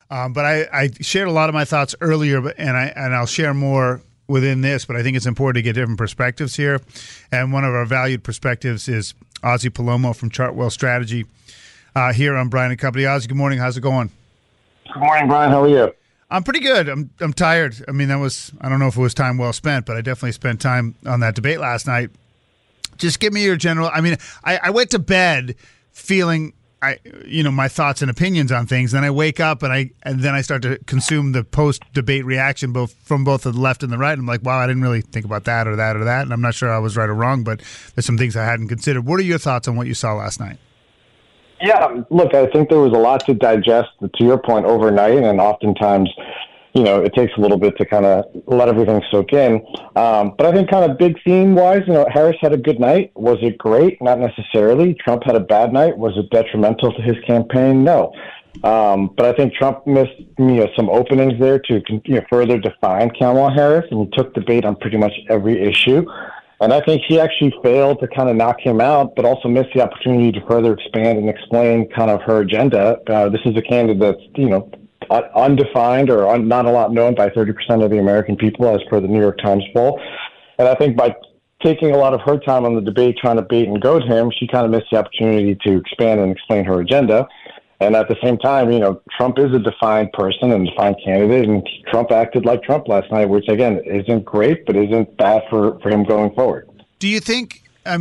But I shared a lot of my thoughts earlier, and I'll share more within this. But I think it's important to get different perspectives here. And one of our valued perspectives is Ozzy Palomo from Chartwell Strategy here on Brian and Company. Ozzy, good morning. How's it going? Good morning, Brian. How are you? I'm pretty good. I'm tired. I mean, I don't know if it was time well spent, but I definitely spent time on that debate last night. Just give me your general. I mean, I went to bed feeling my thoughts and opinions on things. Then I wake up and then I start to consume the post-debate reaction from both the left and the right. I'm like, wow, I didn't really think about that or that or that, and I'm not sure I was right or wrong, but there's some things I hadn't considered. What are your thoughts on what you saw last night? Yeah, look, I think there was a lot to digest, to your point, overnight, and oftentimes, it takes a little bit to kind of let everything soak in. But I think kind of big theme-wise, Harris had a good night. Was it great? Not necessarily. Trump had a bad night. Was it detrimental to his campaign? No. But I think Trump missed some openings there to further define Kamala Harris, and he took the bait on pretty much every issue. And I think she actually failed to kind of knock him out, but also missed the opportunity to further expand and explain kind of her agenda. This is a candidate that's, undefined or not a lot known by 30% of the American people, as per the New York Times poll. And I think by taking a lot of her time on the debate trying to bait and goad him, she kind of missed the opportunity to expand and explain her agenda. And at the same time, Trump is a defined person and defined candidate, and Trump acted like Trump last night, which, again, isn't great, but isn't bad for him going forward. Do you think, I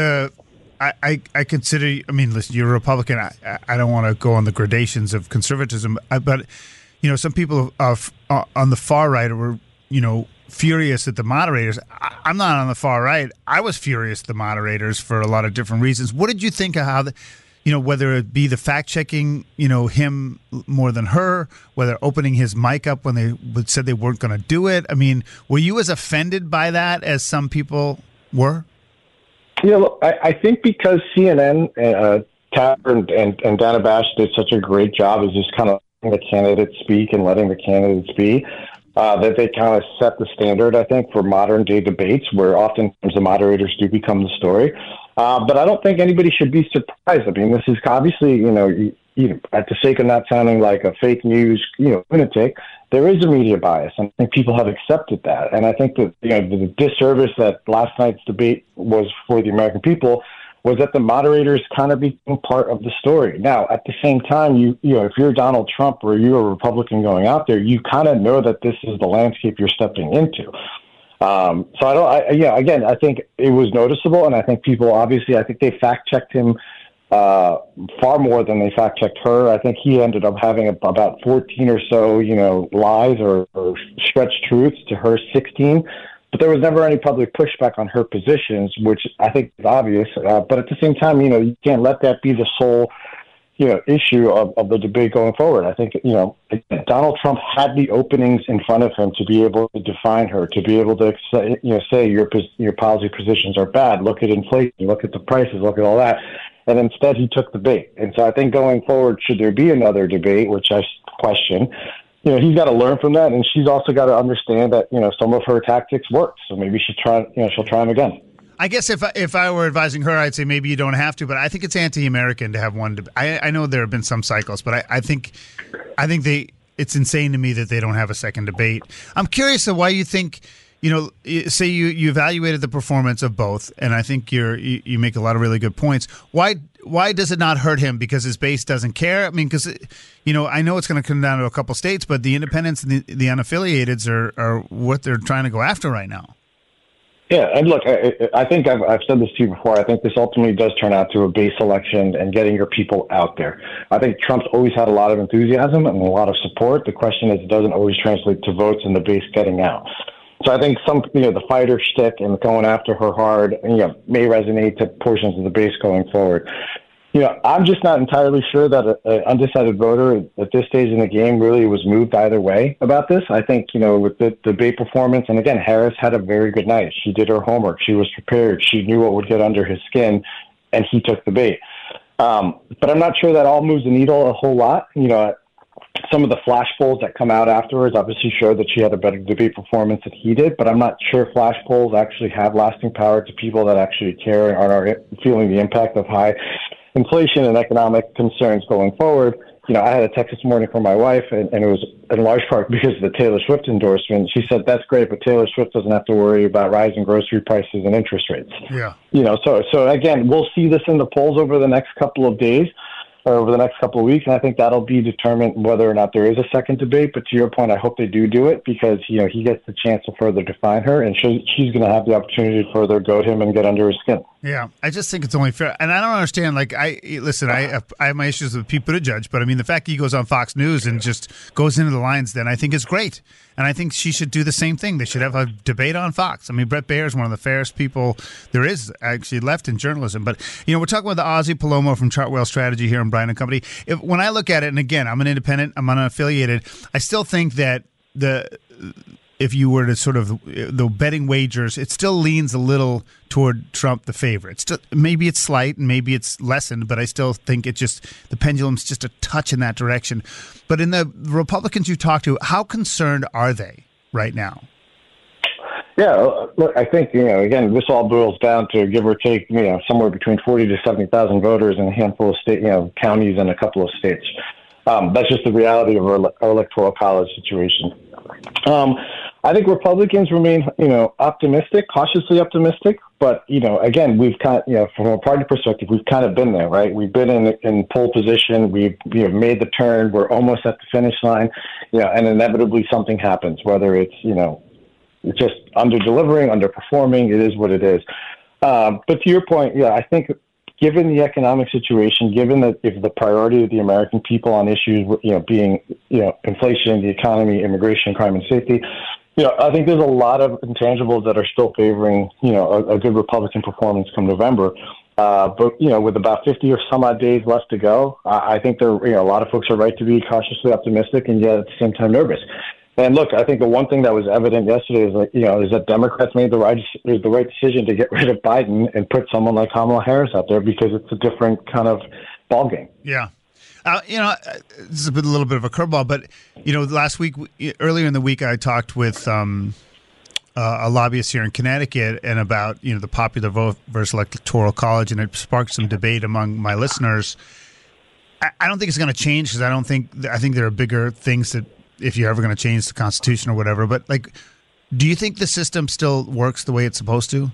consider, listen, you're a Republican. I don't want to go on the gradations of conservatism, but, some people on the far right were, furious at the moderators. I'm not on the far right. I was furious at the moderators for a lot of different reasons. What did you think of how whether it be the fact-checking, him more than her, whether opening his mic up when they said they weren't going to do it? I mean, were you as offended by that as some people were? Look, I think because CNN, Tapper and Dana Bash did such a great job of just kind of letting the candidates speak and letting the candidates be, that they kind of set the standard, I think, for modern-day debates, where oftentimes the moderators do become the story. But I don't think anybody should be surprised. I mean, this is obviously, at the sake of not sounding like a fake news, lunatic, there is a media bias, and I think people have accepted that. And I think that, the disservice that last night's debate was for the American people was that the moderators kind of became part of the story. Now, at the same time, if you're Donald Trump or you're a Republican going out there, you kind of know that this is the landscape you're stepping into. I think it was noticeable, and I think people I think they fact-checked him far more than they fact-checked her. I think he ended up having about 14 or so, lies or stretched truths to her 16. But there was never any public pushback on her positions, which I think is obvious. But at the same time, you can't let that be the sole issue of the debate going forward. I think, Donald Trump had the openings in front of him to be able to define her, to be able to say your policy positions are bad. Look at inflation, look at the prices, look at all that. And instead he took the bait. And so I think going forward, should there be another debate, which I question, he's got to learn from that. And she's also got to understand that, some of her tactics work. So maybe she'll try them again. I guess if I were advising her, I'd say maybe you don't have to, but I think it's anti-American to have one debate. I know there have been some cycles, but I think it's insane to me that they don't have a second debate. I'm curious of why you think, say you evaluated the performance of both, and I think you make a lot of really good points. Why does it not hurt him? Because his base doesn't care? I mean, because, I know it's going to come down to a couple states, but the independents and the unaffiliateds are what they're trying to go after right now. Yeah, and look, I think I've said this to you before. I think this ultimately does turn out to a base election and getting your people out there. I think Trump's always had a lot of enthusiasm and a lot of support. The question is, it doesn't always translate to votes and the base getting out. So I think the fighter shtick and going after her hard, may resonate to portions of the base going forward. I'm just not entirely sure that an undecided voter at this stage in the game really was moved either way about this. I think, with the debate performance, and again, Harris had a very good night. She did her homework. She was prepared. She knew what would get under his skin, and he took the bait. But I'm not sure that all moves the needle a whole lot. Some of the flash polls that come out afterwards obviously show that she had a better debate performance than he did, but I'm not sure flash polls actually have lasting power to people that actually care and are feeling the impact of high inflation and economic concerns going forward. I had a text this morning from my wife, and it was in large part because of the Taylor Swift endorsement. She said, that's great, but Taylor Swift doesn't have to worry about rising grocery prices and interest rates. Yeah. So again, we'll see this in the polls over the next couple of days, or over the next couple of weeks, and I think that'll be determined whether or not there is a second debate. But to your point, I hope they do it because, he gets the chance to further define her, and she's going to have the opportunity to further goad him and get under his skin. Yeah, I just think it's only fair. And I don't understand, I have my issues with Pete Buttigieg, but I mean, the fact he goes on Fox News and just goes into the lines then, I think is great. And I think she should do the same thing. They should have a debate on Fox. I mean, Brett Baer is one of the fairest people there is actually left in journalism. But, we're talking with Ozzy Palomo from Chartwell Strategy here in Bryan and Company. When I look at it, and again, I'm an independent, I'm unaffiliated, I still think that if you were to sort of the betting wagers, it still leans a little toward Trump, the favorite. Maybe it's slight and maybe it's lessened, but I still think the pendulum's just a touch in that direction. But in the Republicans you talk to, how concerned are they right now? Yeah, look, I think, again, this all boils down to give or take, somewhere between 40 to 70,000 voters in a handful of state, counties and a couple of states. That's just the reality of our electoral college situation. I think Republicans remain, optimistic, cautiously optimistic. But, again, we've kind of, from a party perspective, we've kind of been there, right? We've been in pole position. We've made the turn. We're almost at the finish line, and inevitably something happens, whether it's, it's just under-delivering, underperforming. It is what it is. But to your point, I think given the economic situation, given that if the priority of the American people on issues, being, inflation, the economy, immigration, crime, and safety, I think there's a lot of intangibles that are still favoring, a good Republican performance come November. But, with about 50 or some odd days left to go, I think a lot of folks are right to be cautiously optimistic and yet at the same time nervous. And look, I think the one thing that was evident yesterday is that Democrats made the right decision to get rid of Biden and put someone like Kamala Harris out there because it's a different kind of ballgame. Yeah. This is a little bit of a curveball, but, last week, earlier in the week, I talked with a lobbyist here in Connecticut and about, the popular vote versus electoral college, and it sparked some debate among my listeners. I don't think it's going to change because I think there are bigger things that, if you're ever going to change the Constitution or whatever, but do you think the system still works the way it's supposed to?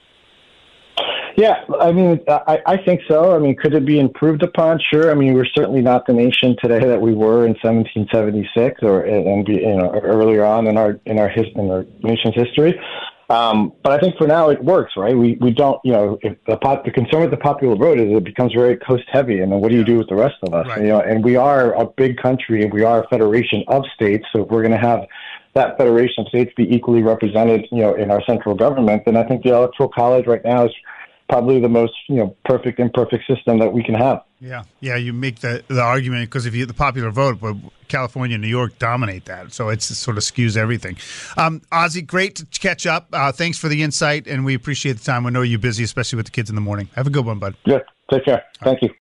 Yeah, I mean, I think so. I mean, could it be improved upon? Sure. I mean, we're certainly not the nation today that we were in 1776 or earlier on in our nation's history. But I think for now it works, right? We don't, if the concern with the popular vote is it becomes very coast heavy, and then what do you do with the rest of us? Right. And we are a big country and we are a federation of states. So if we're going to have that federation of states be equally represented, in our central government, then I think the Electoral College right now is probably the most, perfect, imperfect system that we can have. Yeah, you make the argument because if the popular vote, but California and New York dominate that, so it sort of skews everything. Ozzy, great to catch up. Thanks for the insight, and we appreciate the time. We know you're busy, especially with the kids in the morning. Have a good one, bud. Yeah, take care. Thank you.